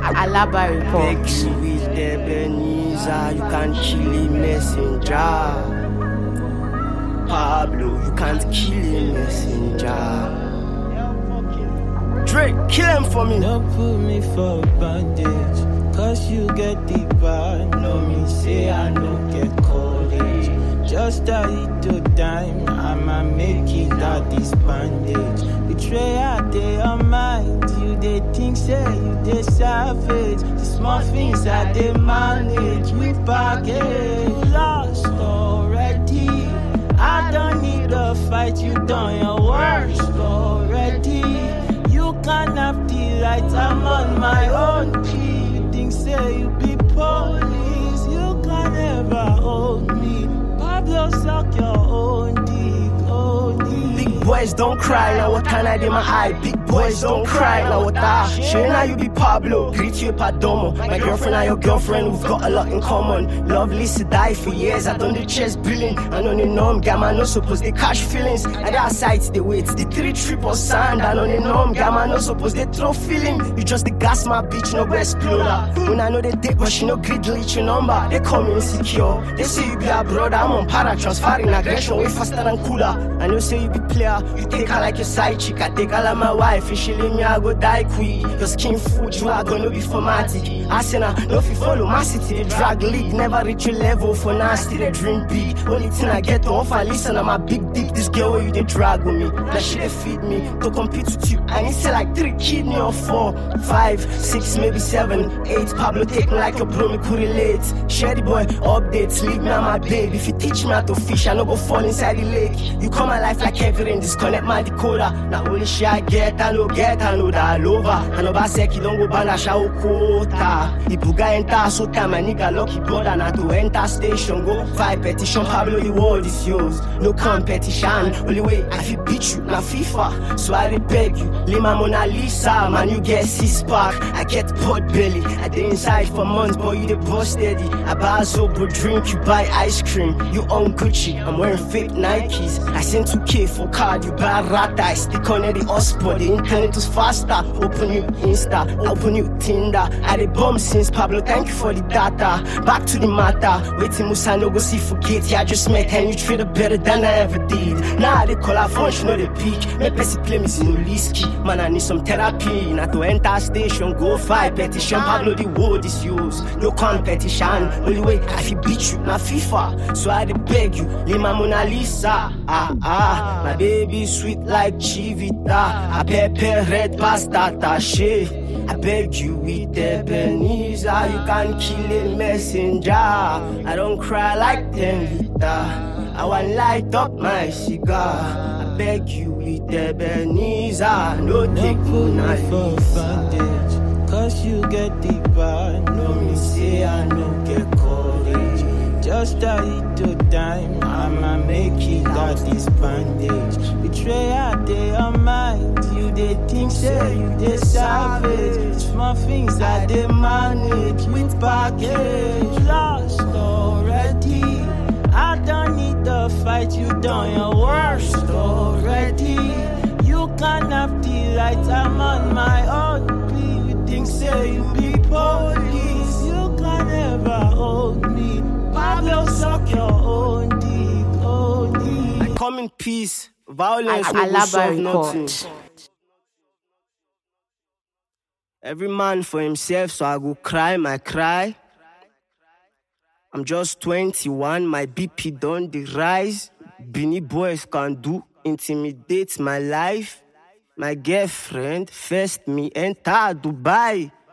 Alaba report. Beg you with Ebenezer, you can't kill a messenger. Pablo, you can't kill a messenger. Drake, kill him for me. Don't put me for bandage, cause you get the bad. No me say I don't get college. Just a little time, I'ma make it out this bandage. Betrayal, they are mind. You they think say you they savage. The small things that they manage with baggage. You lost already. I don't need a fight, you done your worst already. You can't have the light, I'm on my own. You think say you be police, you can never hold me. Pablo suck your own dick, own dick. Big boys don't cry, now what can I do my eye? Big boys don't cry, now what I share now you be Pablo, greet you Padomo. My girlfriend and your girlfriend, we've got a lot in common. Lovely to die for years, I done the chest billing. I know the norm, gamma no suppose they cash feelings. And that sights they wait, the 3 triple sand. I know the norm, gamma no suppose they throw feeling. You just the gas my bitch, no go explorer. When I know they date, but she no grid leech your number. They call me insecure, they say you be a brother. I'm on para, transferring aggression way faster than cooler. I know say you be player, you take her like your side chick. I take her like my wife, if she leave me I go die quick. Your skin food, you are gonna be formatic. Arsenal, no fi follow my city, the drag league. Never reach your level for nasty, they dream big. Only thing I get to offer, listen, I'm a big dick. This girl where you they drag with me, that shit they feed me. To compete with you, I need say like 3 kidney or 4, 5, 6, maybe 7, 8. Pablo take me like a bro, me could relate. Share the boy, updates, leave me on my baby. If you teach me how to fish, I no go fall inside the lake. You come my life like everything, disconnect my decoder. Now only shit I get, I know that over. I know Baseki don't go ban a shower quota. Ibuga enter so time, my nigga lucky brother. Now to enter station, go 5 petition, Pablo the world is yours. No competition, only way I feel beat you, now FIFA. So I beg you, leave my Mona Lisa, man you get 6-pack. I get pot belly, I dey inside for months, boy you the boss steady. I buy a sober drink, you buy ice cream. You own Gucci, I'm wearing fake Nikes. I send 2K for card, you buy rata. I stick on the hotspot, the internet was faster. Open you Insta, open you Tinder. I dey bomb since Pablo, thank you for the data. Back to the matter, waiting Musa no go see forget. Yeah, I just met and you treat her better than I ever did. Now I dey call her phone, she know the peak. Me Pessy play me no risky. Man I need some therapy. Now to enter station, go 5 petition. Pablo the world is yours, no competition. Only way I feel beat you, now FIFA. So I dey beg you, leave my Mona Lisa. My baby sweet like Chivita. I pepper red pasta tache. I beg you with Ebenezer, you can't kill a messenger. I don't cry like 10 liter. I want light up my cigar. I beg you with Ebenezer, no take Put me knife for bandage, cause you get the bad. No me say I don't get courage. Just a little time, I'ma make it out this bandage. Betrayal, they are mind. You they think say you they savage. Small things that they manage with baggage. Lost already. I don't need the fight, you done your worst already. You can't have the light, I'm on my own. You think say you be police, you can never hold me. Pablo suck your own dick, own dick. I come in peace, violence no go Alaba solve nothing. report. Every man for himself, so I go cry my cry. I'm just 21, my BP done the rise. Beanie boys can do intimidate my life. My girlfriend first me enter Dubai.